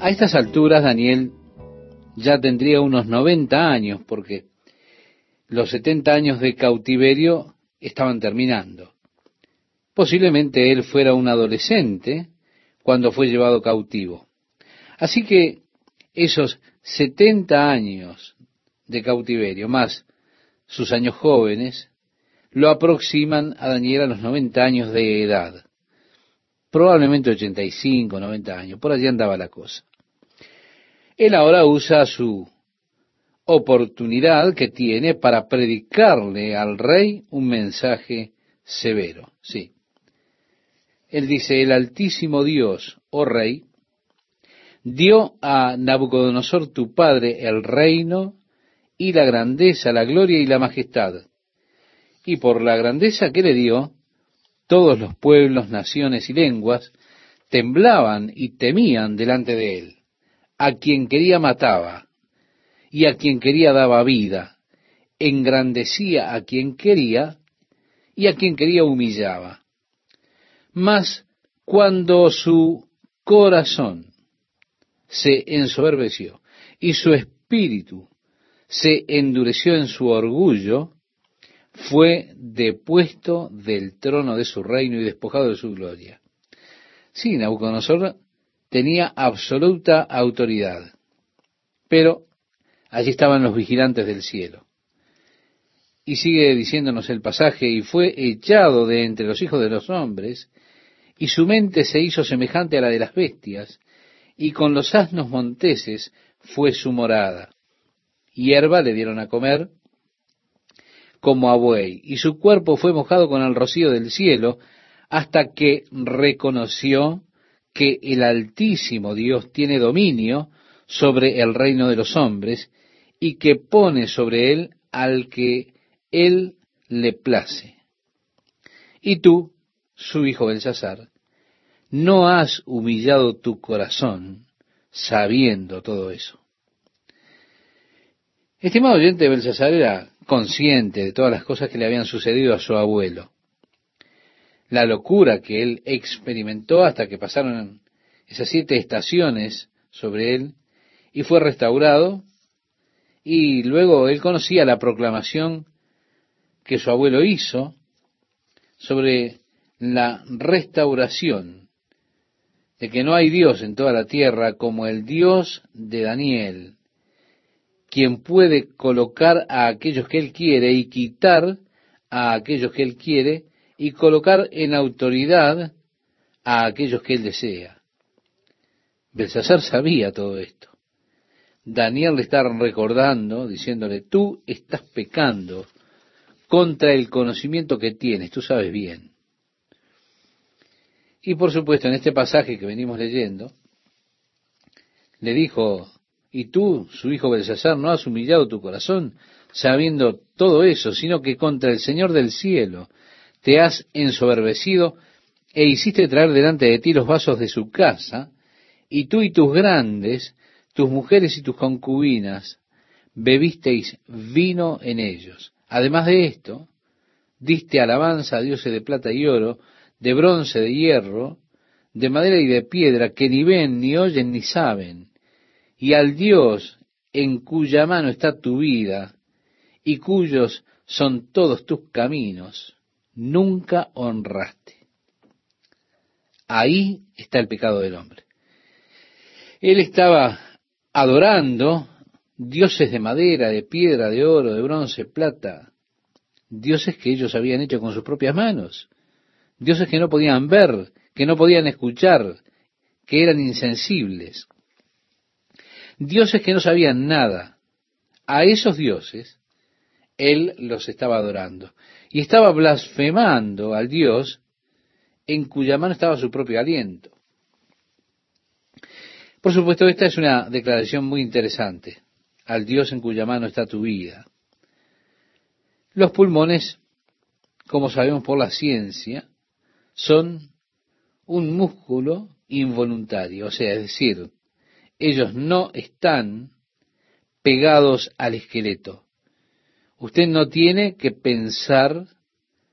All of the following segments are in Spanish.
A estas alturas Daniel ya tendría unos 90 años, porque los 70 años de cautiverio estaban terminando. Posiblemente él fuera un adolescente cuando fue llevado cautivo. Así que esos 70 años de cautiverio, más sus años jóvenes, lo aproximan a Daniel a los 90 años de edad. Probablemente 85, 90 años, por allí andaba la cosa. Él ahora usa su oportunidad que tiene para predicarle al rey un mensaje severo. Sí. Él dice: el Altísimo Dios, oh rey, dio a Nabucodonosor tu padre el reino y la grandeza, la gloria y la majestad. Y por la grandeza que le dio, todos los pueblos, naciones y lenguas temblaban y temían delante de él. A quien quería mataba, y a quien quería daba vida, engrandecía a quien quería, y a quien quería humillaba. Mas cuando su corazón se ensoberbeció y su espíritu se endureció en su orgullo, fue depuesto del trono de su reino y despojado de su gloria. Sí, Nabucodonosor tenía absoluta autoridad, pero allí estaban los vigilantes del cielo. Y sigue diciéndonos el pasaje: y fue echado de entre los hijos de los hombres, y su mente se hizo semejante a la de las bestias, y con los asnos monteses fue su morada. Hierba le dieron a comer como a buey, y su cuerpo fue mojado con el rocío del cielo, hasta que reconoció que el Altísimo Dios tiene dominio sobre el reino de los hombres, y que pone sobre él al que él le place. Y tú, su hijo Belsasar, no has humillado tu corazón sabiendo todo eso. Estimado oyente, Belsasar era consciente de todas las cosas que le habían sucedido a su abuelo. La locura que él experimentó hasta que pasaron esas 7 estaciones sobre él y fue restaurado. Y luego él conocía la proclamación que su abuelo hizo sobre la restauración, de que no hay Dios en toda la tierra como el Dios de Daniel, quien puede colocar a aquellos que él quiere y quitar a aquellos que él quiere y colocar en autoridad a aquellos que él desea. Belsasar sabía todo esto. Daniel le está recordando, diciéndole: tú estás pecando contra el conocimiento que tienes, tú sabes bien. Y por supuesto, en este pasaje que venimos leyendo, le dijo: y tú, su hijo Belsasar, no has humillado tu corazón sabiendo todo eso, sino que contra el Señor del cielo te has ensoberbecido e hiciste traer delante de ti los vasos de su casa, y tú y tus grandes, tus mujeres y tus concubinas, bebisteis vino en ellos. Además de esto, diste alabanza a dioses de plata y oro, de bronce, de hierro, de madera y de piedra, que ni ven, ni oyen, ni saben, y al Dios en cuya mano está tu vida, y cuyos son todos tus caminos, nunca honraste. Ahí está el pecado del hombre. Él estaba adorando dioses de madera, de piedra, de oro, de bronce, plata, dioses que ellos habían hecho con sus propias manos, dioses que no podían ver, que no podían escuchar, que eran insensibles, dioses que no sabían nada. A esos dioses él los estaba adorando y estaba blasfemando al Dios en cuya mano estaba su propio aliento. Por supuesto, esta es una declaración muy interesante: al Dios en cuya mano está tu vida. Los pulmones, como sabemos por la ciencia, son un músculo involuntario, o sea, es decir, ellos no están pegados al esqueleto. Usted no tiene que pensar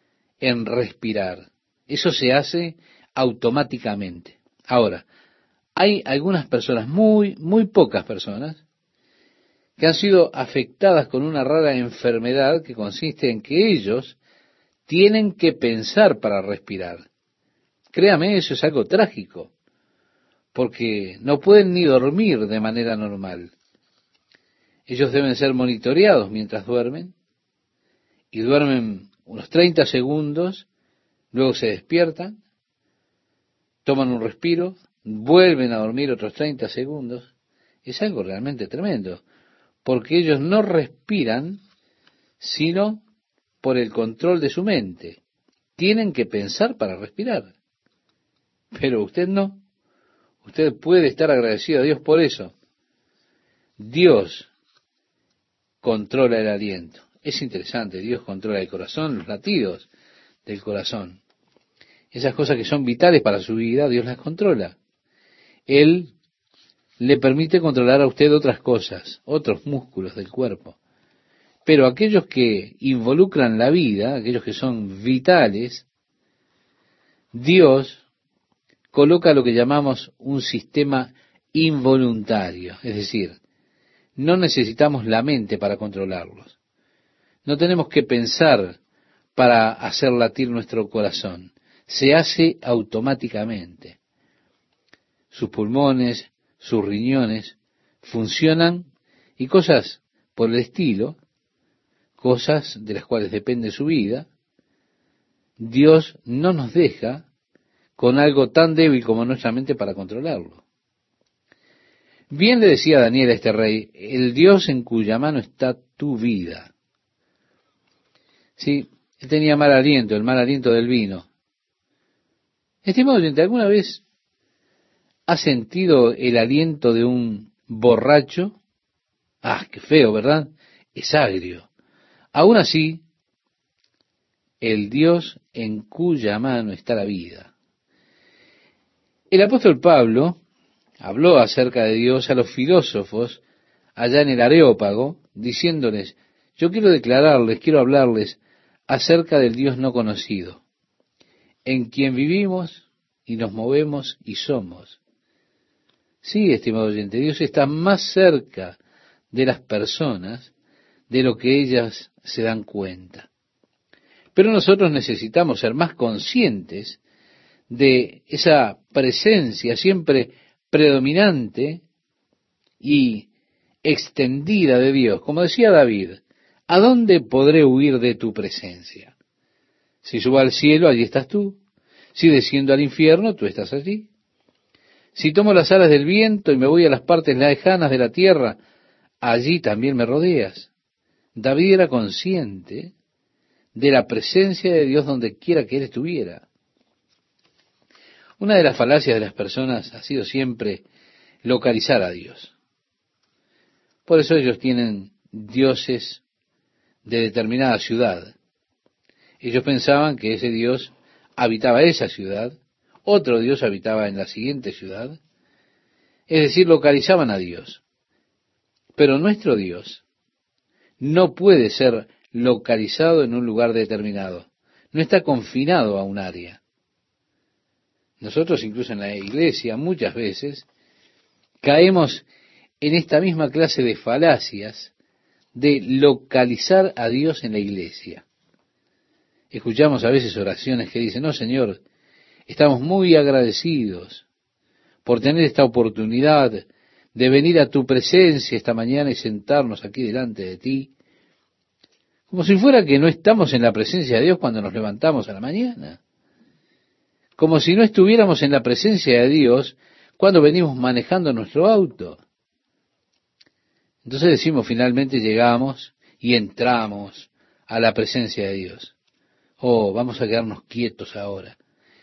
en respirar. Eso se hace automáticamente. Ahora, Hay algunas personas, muy pocas personas, que han sido afectadas con una rara enfermedad que consiste en que ellos tienen que pensar para respirar. Créame, eso es algo trágico, porque no pueden ni dormir de manera normal. Ellos deben ser monitoreados mientras duermen, y duermen unos 30 segundos, luego se despiertan, toman un respiro, vuelven a dormir otros 30 segundos. Es algo realmente tremendo, porque ellos no respiran sino por el control de su mente. Tienen que pensar para respirar. Pero usted no. Usted puede estar agradecido a Dios por eso. Dios controla el aliento. Es interesante, Dios controla el corazón, los latidos del corazón. Esas cosas que son vitales para su vida, Dios las controla. Él le permite controlar a usted otras cosas, otros músculos del cuerpo. Pero aquellos que involucran la vida, aquellos que son vitales, Dios coloca lo que llamamos un sistema involuntario. Es decir, no necesitamos la mente para controlarlos. No tenemos que pensar para hacer latir nuestro corazón. Se hace automáticamente. Sus pulmones, sus riñones funcionan y cosas por el estilo, cosas de las cuales depende su vida. Dios no nos deja con algo tan débil como nuestra mente para controlarlo. Bien le decía Daniel a este rey, el Dios en cuya mano está tu vida. Sí, él tenía mal aliento, el mal aliento del vino. Estimado oyente, ¿alguna vez ha sentido el aliento de un borracho? Ah, qué feo, ¿verdad? Es agrio. Aún así, el Dios en cuya mano está la vida. El apóstol Pablo habló acerca de Dios a los filósofos allá en el Areópago, diciéndoles, yo quiero hablarles acerca del Dios no conocido, en quien vivimos y nos movemos y somos. Sí, estimado oyente, Dios está más cerca de las personas de lo que ellas se dan cuenta. Pero nosotros necesitamos ser más conscientes de esa presencia siempre predominante y extendida de Dios. Como decía David, ¿a dónde podré huir de tu presencia? Si subo al cielo, allí estás tú. Si desciendo al infierno, tú estás allí. Si tomo las alas del viento y me voy a las partes lejanas de la tierra, allí también me rodeas. David era consciente de la presencia de Dios donde quiera que él estuviera. Una de las falacias de las personas ha sido siempre localizar a Dios. Por eso ellos tienen dioses de determinada ciudad. Ellos pensaban que ese Dios habitaba esa ciudad, otro Dios habitaba en la siguiente ciudad, es decir, localizaban a Dios. Pero nuestro Dios no puede ser localizado en un lugar determinado, no está confinado a un área. Nosotros incluso en la iglesia muchas veces caemos en esta misma clase de falacias de localizar a Dios en la iglesia. Escuchamos a veces oraciones que dicen, no Señor, estamos muy agradecidos por tener esta oportunidad de venir a tu presencia esta mañana y sentarnos aquí delante de ti, como si fuera que no estamos en la presencia de Dios cuando nos levantamos a la mañana, como si no estuviéramos en la presencia de Dios cuando venimos manejando nuestro auto. Entonces decimos, finalmente llegamos y entramos a la presencia de Dios. Oh, vamos a quedarnos quietos ahora.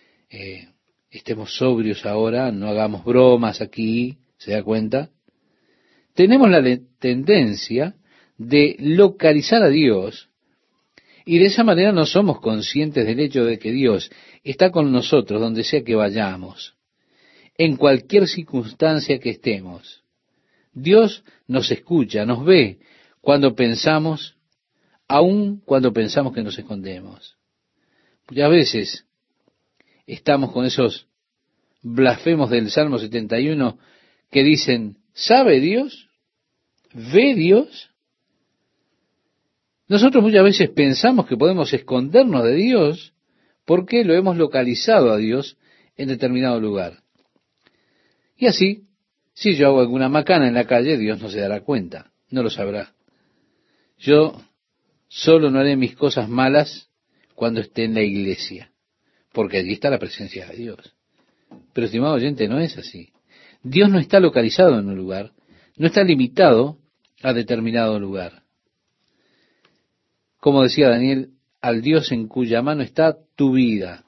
Estemos sobrios ahora, no hagamos bromas aquí, ¿se da cuenta? Tenemos la tendencia de localizar a Dios y de esa manera no somos conscientes del hecho de que Dios está con nosotros donde sea que vayamos, en cualquier circunstancia que estemos. Dios nos escucha, nos ve cuando pensamos, aun cuando pensamos que nos escondemos. Muchas veces estamos con esos blasfemos del Salmo 71 que dicen, ¿sabe Dios? ¿Ve Dios? Nosotros muchas veces pensamos que podemos escondernos de Dios porque lo hemos localizado a Dios en determinado lugar. Y así, si yo hago alguna macana en la calle, Dios no se dará cuenta, no lo sabrá. Yo solo no haré mis cosas malas cuando esté en la iglesia, porque allí está la presencia de Dios. Pero, estimado oyente, no es así. Dios no está localizado en un lugar, no está limitado a determinado lugar. Como decía Daniel, al Dios en cuya mano está tu vida.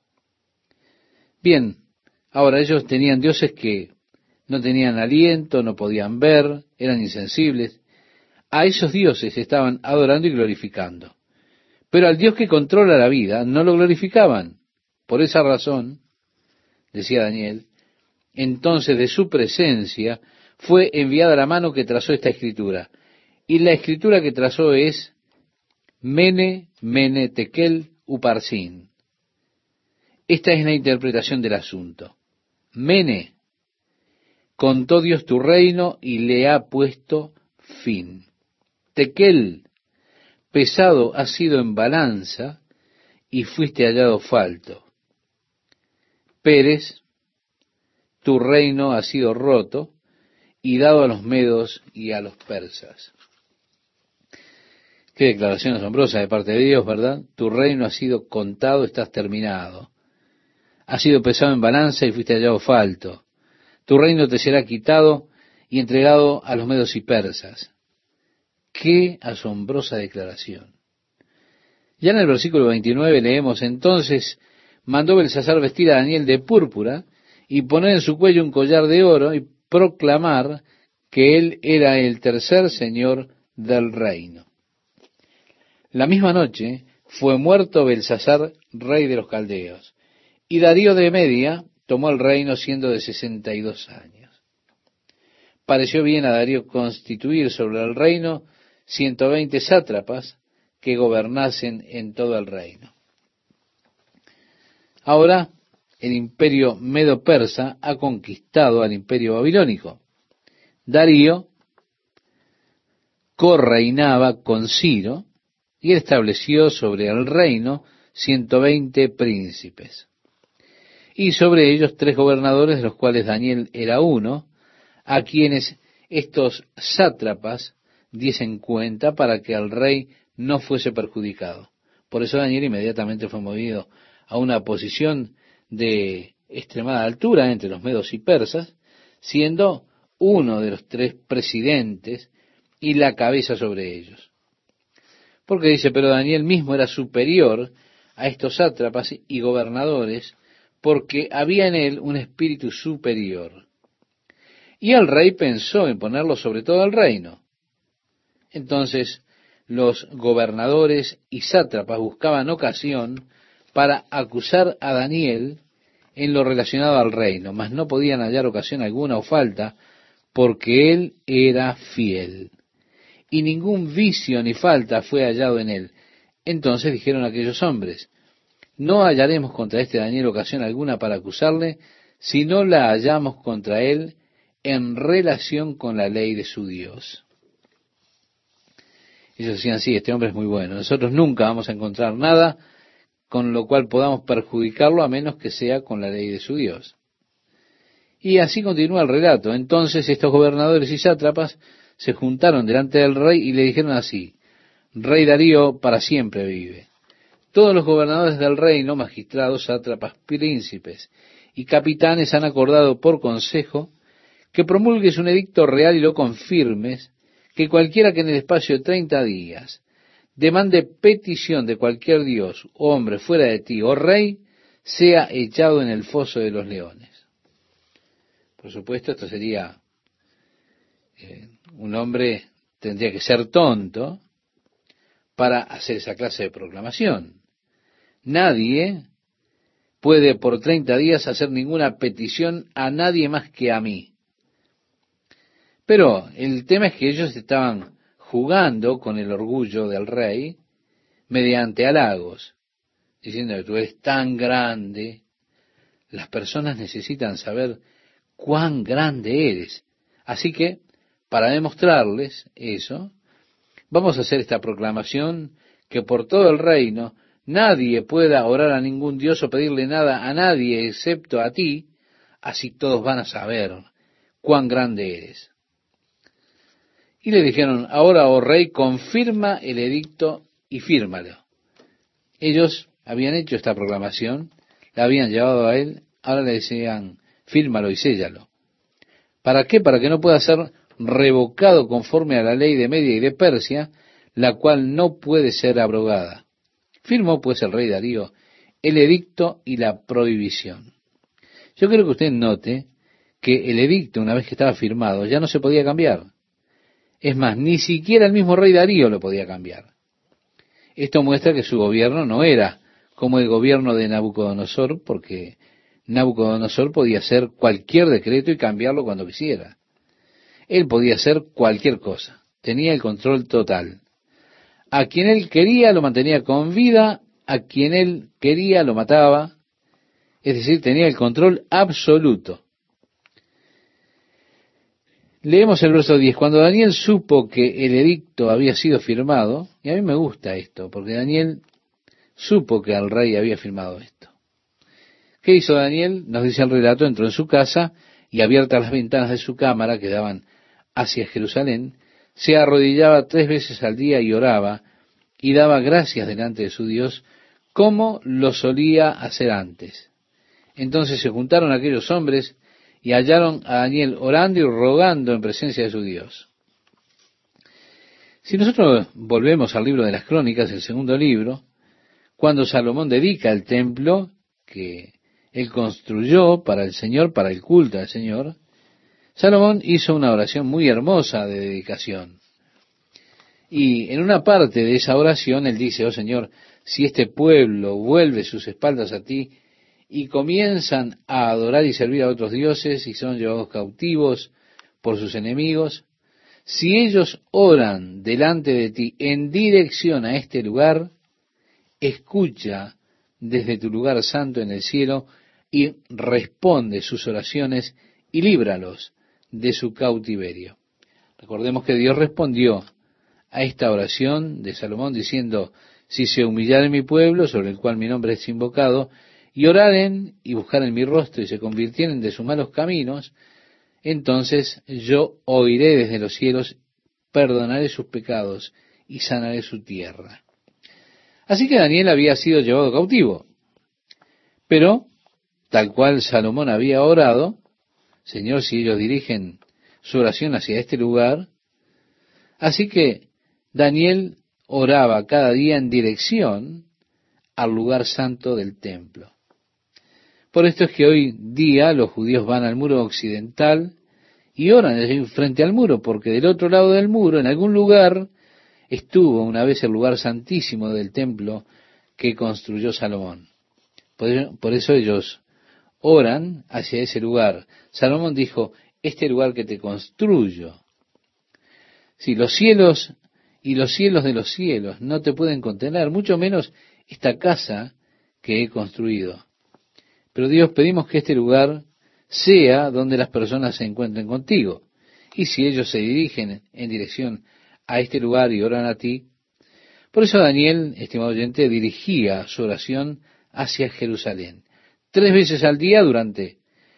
Bien, ahora ellos tenían dioses que no tenían aliento, no podían ver, eran insensibles. A esos dioses estaban adorando y glorificando. Pero al Dios que controla la vida no lo glorificaban. Por esa razón, decía Daniel, entonces de su presencia fue enviada la mano que trazó esta escritura. Y la escritura que trazó es Mene, Mene, Tekel, Uparsin. Esta es la interpretación del asunto. Mene, contó Dios tu reino y le ha puesto fin. Tekel, pesado has sido en balanza y fuiste hallado falto. Pérez, tu reino ha sido roto y dado a los medos y a los persas. Qué declaración asombrosa de parte de Dios, ¿verdad? Tu reino ha sido contado, estás terminado. Has sido pesado en balanza y fuiste hallado falto. Tu reino te será quitado y entregado a los medos y persas. Qué asombrosa declaración. Ya en el versículo 29 leemos, entonces mandó Belsasar vestir a Daniel de púrpura y poner en su cuello un collar de oro y proclamar que él era el tercer señor del reino. La misma noche fue muerto Belsasar, rey de los caldeos, y Darío de Media tomó el reino siendo de 62 años. Pareció bien a Darío constituir sobre el reino 120 sátrapas que gobernasen en todo el reino. Ahora, el imperio medo-persa ha conquistado al imperio babilónico. Darío correinaba con Ciro y él estableció sobre el reino 120 príncipes. Y sobre ellos 3 gobernadores, de los cuales Daniel era uno, a quienes estos sátrapas diesen cuenta para que el rey no fuese perjudicado. Por eso Daniel inmediatamente fue movido a una posición de extremada altura entre los medos y persas, siendo uno de los 3 presidentes y la cabeza sobre ellos. Porque dice, pero Daniel mismo era superior a estos sátrapas y gobernadores, porque había en él un espíritu superior. Y el rey pensó en ponerlo sobre todo el reino. Entonces los gobernadores y sátrapas buscaban ocasión para acusar a Daniel en lo relacionado al reino, mas no podían hallar ocasión alguna o falta, porque él era fiel. Y ningún vicio ni falta fue hallado en él. Entonces dijeron aquellos hombres, no hallaremos contra este Daniel ocasión alguna para acusarle, si no la hallamos contra él en relación con la ley de su Dios. Ellos decían, sí, este hombre es muy bueno. Nosotros nunca vamos a encontrar nada con lo cual podamos perjudicarlo a menos que sea con la ley de su Dios. Y así continúa el relato. Entonces estos gobernadores y sátrapas se juntaron delante del rey y le dijeron así, Rey Darío para siempre vive. Todos los gobernadores del reino, magistrados, sátrapas, príncipes y capitanes han acordado por consejo que promulgues un edicto real y lo confirmes, que cualquiera que en el espacio de 30 días demande petición de cualquier dios o hombre fuera de ti, o rey, sea echado en el foso de los leones. Por supuesto, esto sería, un hombre tendría que ser tonto para hacer esa clase de proclamación. Nadie puede por 30 días hacer ninguna petición a nadie más que a mí. Pero el tema es que ellos estaban jugando con el orgullo del rey mediante halagos, diciendo que tú eres tan grande, las personas necesitan saber cuán grande eres. Así que, para demostrarles eso, vamos a hacer esta proclamación que por todo el reino nadie pueda orar a ningún Dios o pedirle nada a nadie excepto a ti, así todos van a saber cuán grande eres. Y le dijeron, ahora, oh rey, confirma el edicto y fírmalo. Ellos habían hecho esta proclamación, la habían llevado a él, ahora le decían, fírmalo y séllalo. ¿Para qué? Para que no pueda ser revocado conforme a la ley de Media y de Persia, la cual no puede ser abrogada. Firmó pues el rey Darío el edicto y la prohibición. Yo quiero que usted note que el edicto, una vez que estaba firmado, ya no se podía cambiar. Es más, ni siquiera el mismo rey Darío lo podía cambiar. Esto muestra que su gobierno no era como el gobierno de Nabucodonosor, porque Nabucodonosor podía hacer cualquier decreto y cambiarlo cuando quisiera. Él podía hacer cualquier cosa, tenía el control total. A quien él quería lo mantenía con vida, a quien él quería lo mataba, es decir, tenía el control absoluto. Leemos el verso 10. Cuando Daniel supo que el edicto había sido firmado, y a mí me gusta esto, porque Daniel supo que el rey había firmado esto. ¿Qué hizo Daniel? Nos dice el relato, entró en su casa y abiertas las ventanas de su cámara que daban hacia Jerusalén, se arrodillaba 3 veces al día y oraba y daba gracias delante de su Dios, como lo solía hacer antes. Entonces se juntaron aquellos hombres y hallaron a Daniel orando y rogando en presencia de su Dios. Si nosotros volvemos al libro de las Crónicas, el segundo libro, cuando Salomón dedica el templo que él construyó para el Señor, para el culto al Señor, Salomón hizo una oración muy hermosa de dedicación. Y en una parte de esa oración él dice, oh Señor, si este pueblo vuelve sus espaldas a ti y comienzan a adorar y servir a otros dioses y son llevados cautivos por sus enemigos, si ellos oran delante de ti en dirección a este lugar, escucha desde tu lugar santo en el cielo y responde sus oraciones y líbralos de su cautiverio. Recordemos que Dios respondió a esta oración de Salomón diciendo, si se humillare mi pueblo, sobre el cual mi nombre es invocado, y oraren y buscaren mi rostro y se convirtieren de sus malos caminos, entonces yo oiré desde los cielos, perdonaré sus pecados y sanaré su tierra. Así que Daniel había sido llevado cautivo, pero tal cual Salomón había orado, Señor, si ellos dirigen su oración hacia este lugar, así que Daniel oraba cada día en dirección al lugar santo del templo. Por esto es que hoy día los judíos van al muro occidental y oran allí frente al muro, porque del otro lado del muro, en algún lugar, estuvo una vez el lugar santísimo del templo que construyó Salomón. Por eso ellos oran hacia ese lugar. Salomón dijo, este lugar que te construyo. Si los cielos y los cielos de los cielos no te pueden contener, mucho menos esta casa que he construido. Pero Dios, pedimos que este lugar sea donde las personas se encuentren contigo. Y si ellos se dirigen en dirección a este lugar y oran a ti, por eso Daniel, estimado oyente, dirigía su oración hacia Jerusalén. 3 veces al día durante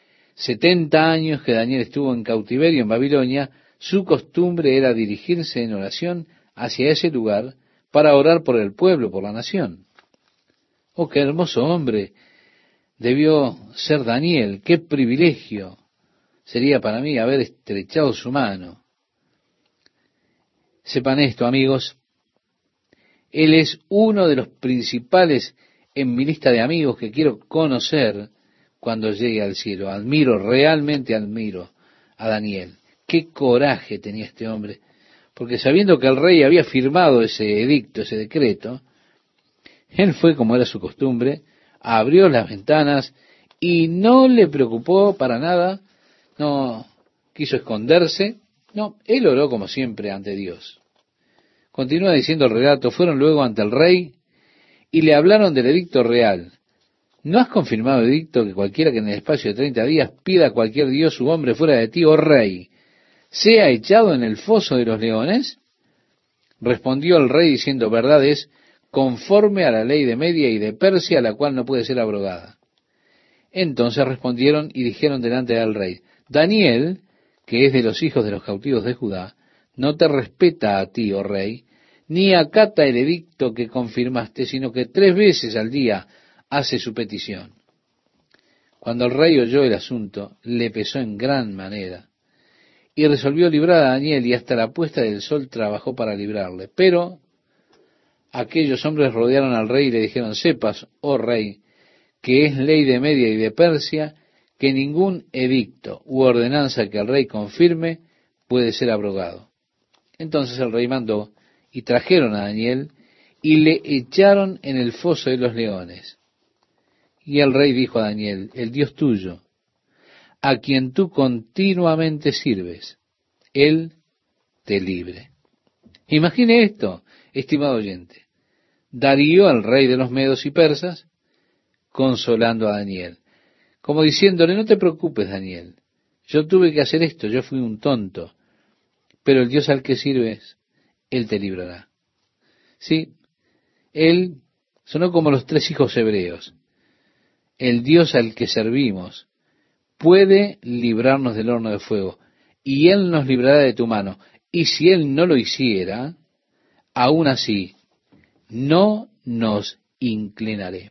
70 años que Daniel estuvo en cautiverio en Babilonia, su costumbre era dirigirse en oración hacia ese lugar para orar por el pueblo, por la nación. Oh, qué hermoso hombre debió ser Daniel, qué privilegio sería para mí haber estrechado su mano. Sepan esto, amigos, él es uno de los principales en mi lista de amigos que quiero conocer cuando llegue al cielo. Realmente admiro a Daniel. Qué coraje tenía este hombre, porque sabiendo que el rey había firmado ese edicto, ese decreto, él fue, como era su costumbre, abrió las ventanas y no le preocupó para nada, no quiso esconderse, no, él oró como siempre ante Dios. Continúa diciendo el relato, fueron luego ante el rey y le hablaron del edicto real. ¿No has confirmado edicto que cualquiera que en el espacio de 30 días pida a cualquier dios u hombre fuera de ti, oh rey, sea echado en el foso de los leones? Respondió el rey diciendo, verdad es, conforme a la ley de Media y de Persia, la cual no puede ser abrogada. Entonces respondieron y dijeron delante del rey, Daniel, que es de los hijos de los cautivos de Judá, no te respeta a ti, oh rey, ni acata el edicto que confirmaste, sino que 3 veces al día hace su petición. Cuando el rey oyó el asunto, le pesó en gran manera, y resolvió librar a Daniel, y hasta la puesta del sol trabajó para librarle. Pero aquellos hombres rodearon al rey y le dijeron, sepas, oh rey, que es ley de Media y de Persia, que ningún edicto u ordenanza que el rey confirme puede ser abrogado. Entonces el rey mandó, y trajeron a Daniel, y le echaron en el foso de los leones. Y el rey dijo a Daniel, el Dios tuyo, a quien tú continuamente sirves, Él te libre. Imagine esto, estimado oyente. Darío, el rey de los medos y persas, consolando a Daniel, como diciéndole, no te preocupes, Daniel, yo tuve que hacer esto, yo fui un tonto, pero el Dios al que sirves, Él te librará. Sí, Él sonó como los 3 hijos hebreos. El Dios al que servimos puede librarnos del horno de fuego, y Él nos librará de tu mano. Y si Él no lo hiciera, aún así, no nos inclinaremos.